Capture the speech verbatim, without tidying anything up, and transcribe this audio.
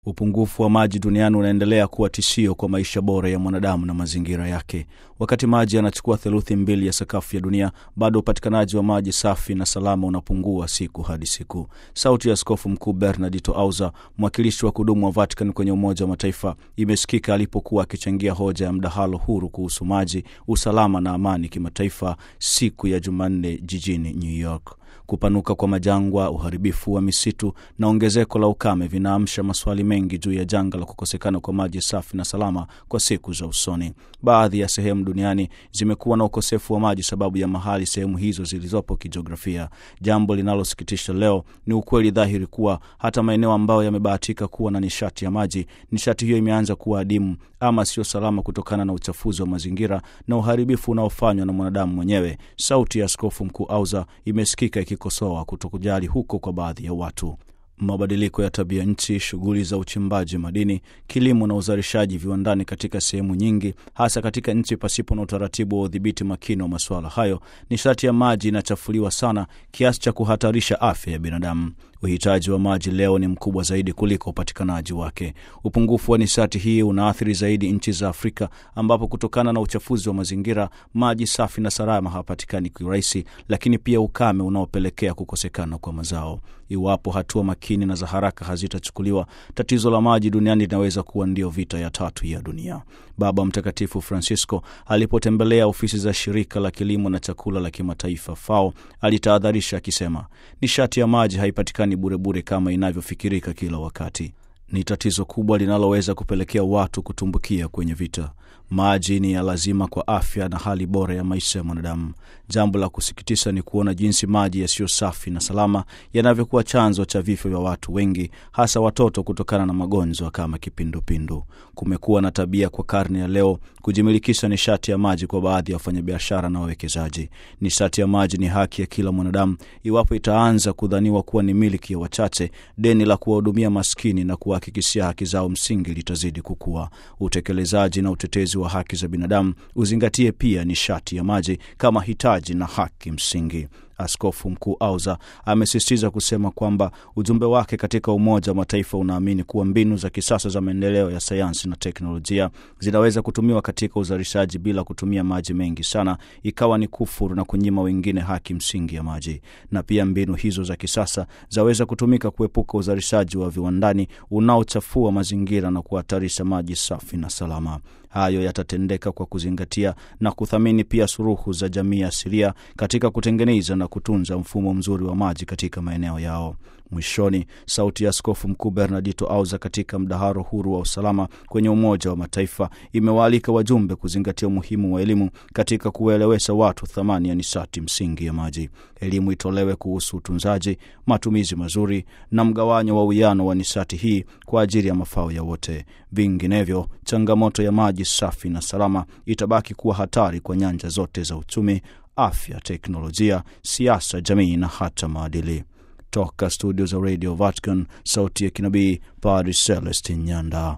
Upungufu wa maji duniani unaendelea kuwa tishio kwa maisha bora ya mwanadamu na mazingira yake. Wakati maji yanachukua theluthi mbili ya sakafu ya dunia, bado upatikanaji wa maji safi na salama unapungua siku hadi siku. Sauti ya Askofu Mkuu Bernardito Auza, mwakilishi wa kudumu wa Vatican kwenye Umoja wa Mataifa, imesikika alipokuwa akichangia hoja ya mdahalo huru kuhusu maji, usalama na amani kimataifa siku ya Jumanne jijini New York. Kupanuka kwa majangwa, uharibifu wa misitu na ongezeko la ukame vinaamsha maswali mengi juu ya janga la kukosekana kwa maji safi na salama kwa siku za usoni. Baadhi ya sehemu duniani zimekuwa na ukosefu wa maji sababu ya mahali sehemu hizo zilizopo kijiografia. Jambo linalosikitisha leo ni ukweli dhahiri kuwa hata maeneo ambayo yamebahatika kuwa na nishati ya maji, nishati hiyo imeanza kuwa adimu ama sio salama kutokana na uchafuzi wa mazingira na uharibifu unaofanywa na mwanadamu mwenyewe. Sauti ya Askofu Mkuu Auza imesikika ikikosoa kutokujali huko kwa baadhi ya watu. Mabadiliko ya tabia nchi, shughuli za uchimbaji madini, kilimo na uzalishaji viwandani katika sehemu nyingi, hasa katika nchi pasipo na utaratibu wa udhibiti makini wa masuala hayo, nishati ya maji inachafuliwa sana kiasi cha kuhatarisha afya ya binadamu. Uhitaji wa maji leo ni mkubwa zaidi kuliko upatikanaji wake. Upungufu wa nishati hii unaathiri zaidi nchi za Afrika ambapo kutokana na uchafuzi wa mazingira, maji safi na salama hapatikani kwa urahisi, lakini pia ukame unaopelekea kukosekana kwa mazao. Iwapo hatua makini na za haraka hazitachukuliwa, tatizo la maji duniani linaweza kuwa ndio vita ya tatu ya dunia. Baba Mtakatifu Francisco alipotembelea ofisi za shirika la kilimo na chakula la kimataifa F A O, alitahadharisha akisema, nishati ya maji haipatikani bure bure kama inavyofikirika kila wakati. Ni tatizo kubwa linaloweza kupelekea watu kutumbukia kwenye vita. Maji ni ya lazima kwa afya na hali bora ya maisha ya mwanadamu. Jambo la kusikitisha ni kuona jinsi maji yasiyo safi na salama yanavyokuwa chanzo cha vifo vya watu wengi, hasa watoto, kutokana na magonjwa kama kipindupindu. Kumekuwa na tabia kwa karne ya leo kujimilikisha nishati ya maji kwa baadhi ya wafanyabiashara na wawekezaji. Nishati ya maji ni haki ya kila mwanadamu. Iwapo itaanza kudhaniwa kuwa ni miliki ya wachache, deni la kuwahudumia maskini na kuhakikishia haki zao msingi litazidi kukua. Utekelezaji na utetezi wa haki za binadamu uzingatie pia nishati ya maji kama hitaji na haki msingi. Askofu Mkuu Auza amesisitiza kusema kwamba ujumbe wake katika Umoja wa Mataifa unaamini kuwa mbinu za kisasa za maendeleo ya sayansi na teknolojia zinaweza kutumiwa katika uzalishaji bila kutumia maji mengi sana, ikawa ni kufuru na kunyima wengine haki msingi ya maji. Na pia mbinu hizo za kisasa zaweza kutumika kuepuka uzalishaji wa viwandani unaochafua mazingira na kuhatarisha maji safi na salama. Hayo yatatendeka kwa kuzingatia na kuthamini pia suluhu za jamii asilia katika kutengeneza na kutunza mfumo mzuri wa maji katika maeneo yao. Mwishoni, sauti ya Askofu Mkuu Bernardito Auza katika mdahalo huru wa usalama kwenye Umoja wa Mataifa imewaalika wajumbe kuzingatia umuhimu wa elimu katika kuelewesha watu thamani ya nishati msingi ya maji. Elimu itolewe kuhusu utunzaji, matumizi mazuri na mgawanyo wa uwiano wa nishati hii kwa ajili ya mafao ya wote. Vinginevyo, changamoto ya maji safi na salama itabaki kuwa hatari kwa nyanja zote za uchumi, afya, teknolojia, siasa, jamii na hata maadili. Toka studio za Radio Vatican, sauti ya kinabii, Padre Celestin Nyanda.